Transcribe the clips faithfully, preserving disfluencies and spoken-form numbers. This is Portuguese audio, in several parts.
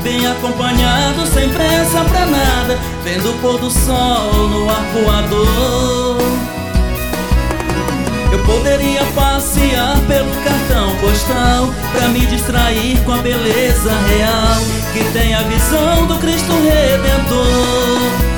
bem acompanhado, sem pressa pra nada, vendo o pôr do sol no arpoador. Eu poderia passear pelo cartão postal pra me distrair com a beleza real que tem a visão do Cristo Redentor.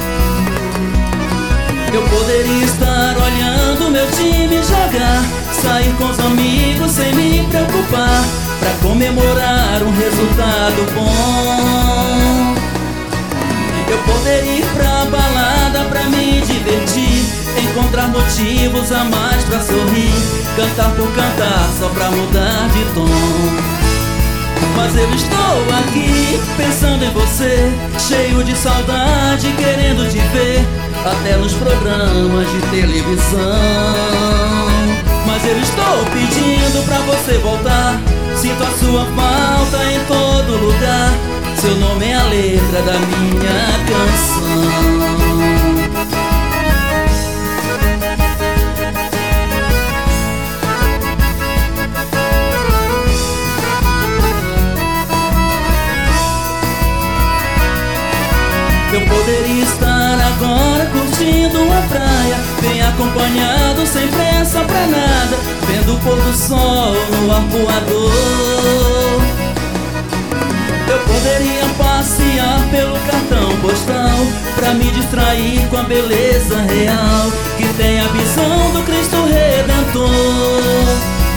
Eu poderia estar olhando meu time jogar, sair com os amigos sem me preocupar, pra comemorar um resultado bom. Eu poderia ir pra balada pra me divertir, encontrar motivos a mais pra sorrir, cantar por cantar só pra mudar de tom. Mas eu estou aqui pensando em você, cheio de saudade, querendo te ver, até nos programas de televisão. Mas eu estou pedindo pra você voltar, sinto a sua falta em todo lugar, seu nome é a letra da minha canção. Eu poderia estar agora curtindo a praia, bem acompanhado, sem pressa pra nada, vendo o pôr do sol no arpoador. Eu poderia passear pelo cartão postal pra me distrair com a beleza real que tem a visão do Cristo Redentor.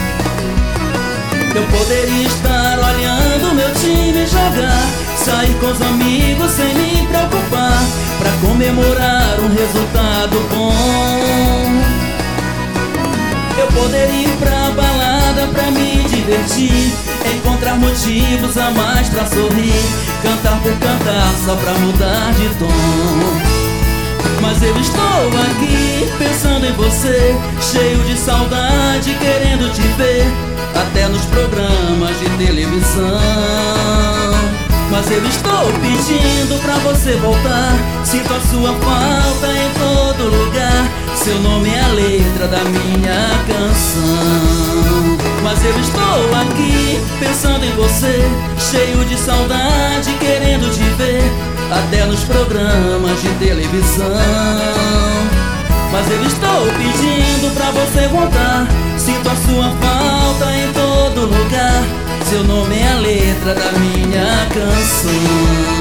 Eu poderia estar olhando meu time jogar, sair com os amigos sem me preocupar, pra comemorar um resultado bom. Eu poderia ir pra balada pra me divertir, encontrar motivos a mais pra sorrir, cantar por cantar só pra mudar de tom. Mas eu estou aqui pensando em você, cheio de saudade, querendo te ver, até nos programas de televisão. Mas eu estou pedindo pra você voltar, sinto a sua falta em todo lugar, seu nome é a letra da minha canção. Mas eu estou aqui pensando em você, cheio de saudade, querendo te ver, até nos programas de televisão. Mas eu estou pedindo pra você voltar, sinto a sua falta em todo lugar, seu nome é a letra da minha canção.